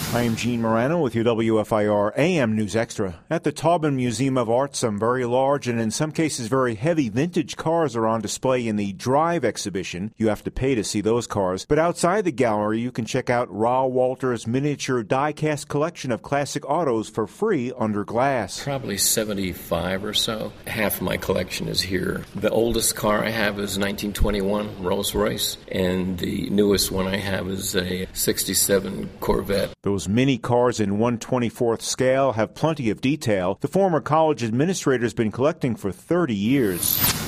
I am Gene Morano with your WFIR AM News Extra. At the Taubman Museum of Art, some very large and in some cases very heavy vintage cars are on display in the Drive exhibition. You have to pay to see those cars. But outside the gallery, you can check out Raoul Walter's miniature die-cast collection of classic autos for free under glass. Probably 75 or so. Half of my collection is here. The oldest car I have is 1921 Rolls-Royce, and the newest one I have is a 67 Corvette. Those mini cars in 1/24th scale have plenty of detail. The former college administrator has been collecting for 30 years.